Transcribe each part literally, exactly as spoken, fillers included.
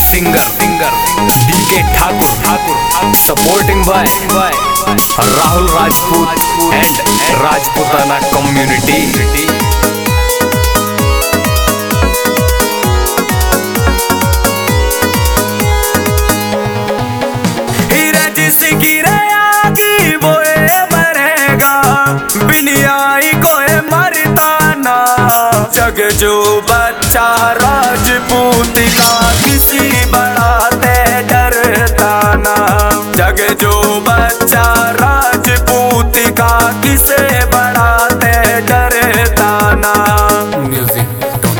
Singer singer DK Thakur Thakur supporting by by Rahul Rajput and Rajputana community. जग जो बच्चा राजपूत का किसी बड़ा ते डरता ना। जग जो बच्चा राजपूत का किसे बड़ा ते डरता ना। म्यूजिक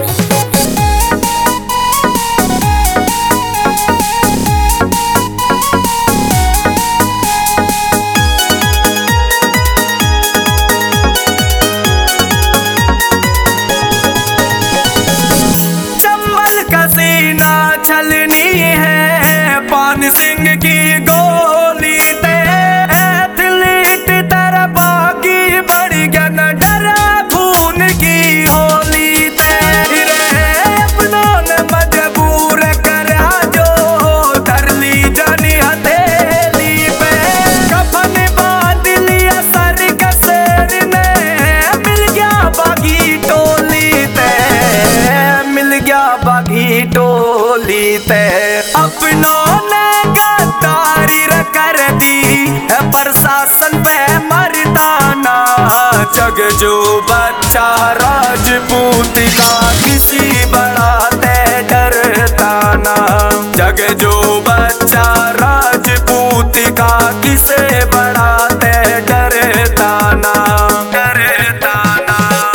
छलनी है पान सिंह की गोली ते दिलीट तेरा बागी बड़ी गन डरा खून की होली ते अपनों ने मजबूर करा जो धर ली जानी हथेली पे। कफन बांध लिया सर कसेर ने मिल गया बागी टोली ते मिल गया बागी टोली ते। अपनों ने गद्दारी कर दी प्रशासन पे मर्दाना। जग जो बच्चा राजपूत का किसी बड़ा ते डरता ना। जग जो बच्चा राजपूत का किसे बड़ा ते डरता ना डरता ना।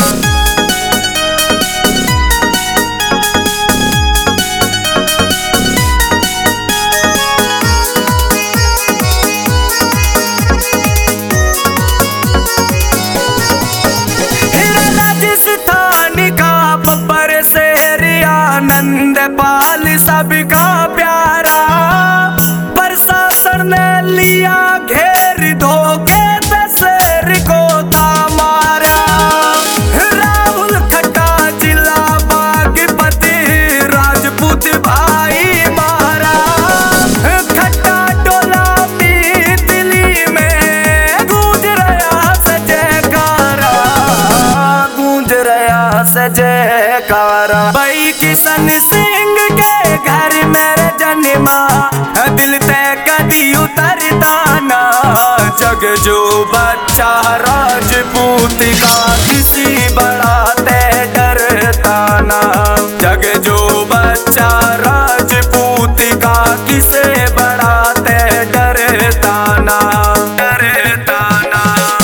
आनंद पाल सबका प्यारा प्रशासन ने लिया घेर धोखे दशहर को था मारा। राहुल खट्टा जिला बागपति राजपूत भाई मारा। खट्टा टोला भी दिल्ली में गूंज रहा से जयकारा गूंज रहा से जयकारा। भाई किशन सिंह के घर मेरे जन्मा दिल ते कदी उतरता ना। जग जो बच्चा राजपूत का किसी बड़ा ते डरता ना। जग जो बच्चा राजपूत का किसे बड़ा ते डरता ना डरता ना।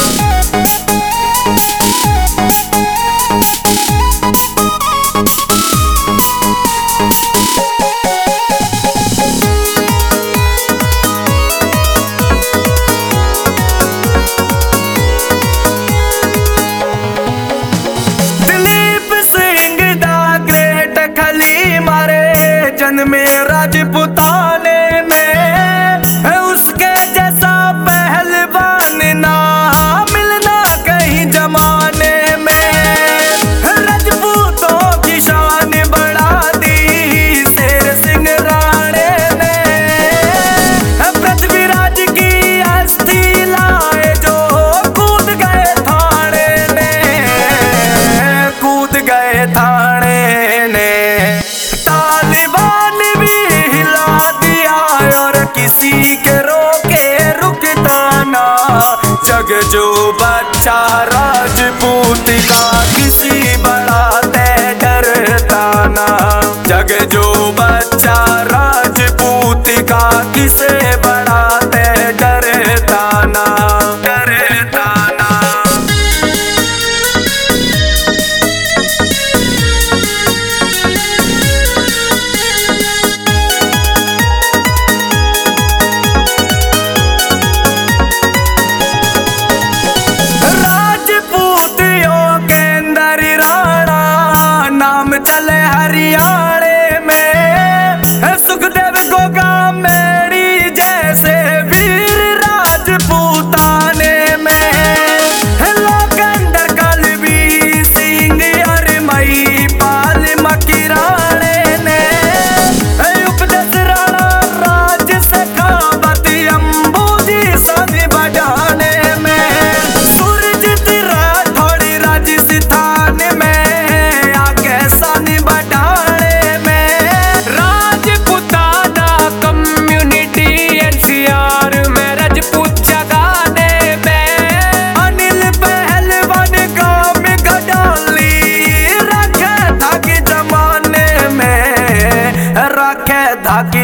में राजपूताने में उसके जैसा पहलवान ना मिलना कहीं जमाने में। राजपूतों की शान बढ़ा दी शेर सिंह राणे ने। पृथ्वीराज की अस्थि लाए जो कूद गए थाने ने कूद गए थाने ने। किसी के रोके रुकता ना। जग जो बच्चा राजपूत का किसी बड़ा ते डरता ना। जग जो बच्चा राजपूत का किसे बड़ा ते डरता ना डरता ना।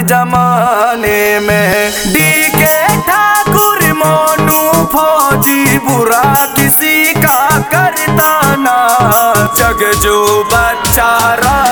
जमाने में। डी के ठाकुर मोनू फौजी बुरा किसी का करता ना, जग जो बच्चा